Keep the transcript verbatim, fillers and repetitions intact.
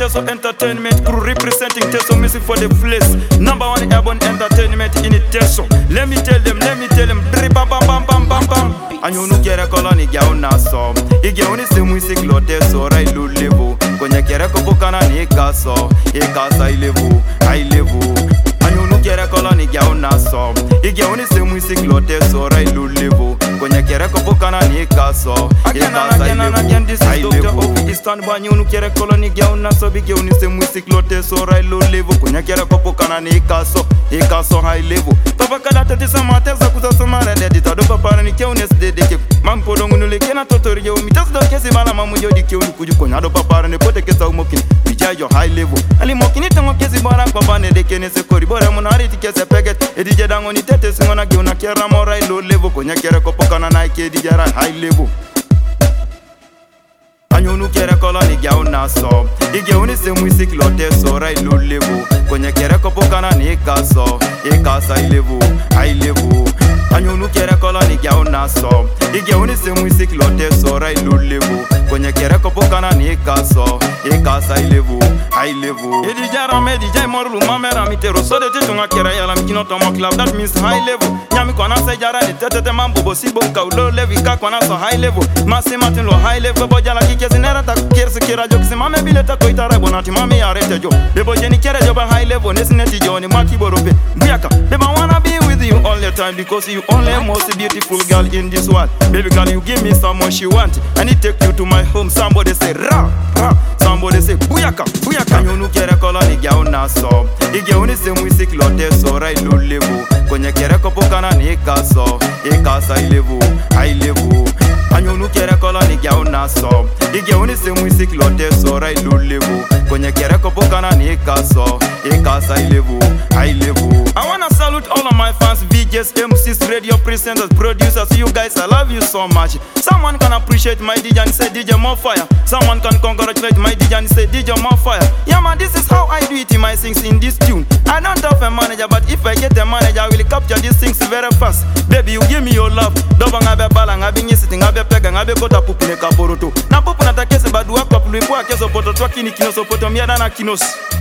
Teso Entertainment crew representing Teso music for the place. Number one urban entertainment in it Teso. Let me tell them, let me tell them. Bam bam bam bam bam bam. And you know kera koloni gya una so. Igya uni se music lo Teso right lo level. Kwenye kera kopokana ni kaso. E kasa ilevu, I level. And you know kera koloni gya una so. Igya uni se music lo Teso right lo level. Kwenye kera kopokana ni kaso. E kasa ilevu, I level. Stand by you, kere koloni gya una so big uni se music lo Teso right lo level. Kwenye kera kopokana ni kaso. E kaso high level. Papa kala tete sama teza kuza samara dedi tado papa ni ke unes dedi ke mampo dongu nule kena totori yo mitas do kesi bala mamu yo di ke uni kuju konya do papa ne pote kesa umokin bija yo high level ali mokini tango kesi bara papa ne de kene se kori bora munari ti kese peget edi jedango ni tete singona ge una kera morai low level konya kere kopokana na ke di jara high level. Anyonu kere koloni gya una so. Igya uni se music lo Teso right low level. Kwenye kere kopokana ni kaso. E kasa ilevu, high level. Anyonu kere koloni gya una so. Igya uni se music lo Teso right low level. Kwenye kere kopokana ni kaso. E kasa ilevu, high level. E di jara me di jay morlu mamera mitero. So de titunga kere yala mikino tomo club. That means high level. Nyami kwana se jara ni tete te mambo bosi bonka ulo levi ka kwana so high level. Masi matin lo high level bojala kike zinera ta kerse kera jo kisi mame bile ta koita rai bonati mame arete jo. Bebo jeni kere jo ba high level nesineti jo ni maki borope. Buyaka, baby I wanna be with you all the time because you only most beautiful girl in this world. Baby girl you give me so much you want. I need take you to my home. Somebody say ra ra. Somebody say buyaka buyaka. Anyonu kere koloni gya una so. Igya uni se music lo Teso right low level. Kwenye kere kopokana ni kaso. E kasa ilevu, high level. Anyonu kere koloni gya una so. Igya uni se music lo Teso right low level. Kwenye kere kopokana ni kaso. E kasa ilevu, high level. I wanna salute all of my fans, V Js, M Cs, radio presenters, producers. You guys, I love you so much. Someone can appreciate my D J and say D J more fire. Someone can congratulate my D J and say D J more fire. Yeah man, this is how I do it in my things in this tune. I don't have a manager, but if I get a manager, I will capture these things very fast. Baby, you give me your love. Doba ngabe bala ngabe nyisiti ngabe pega ngabe kota pupu ne kaboroto. Na pupu na takese badu wako pulu ipua keso poto twaki ni kinoso poto miada na kinos.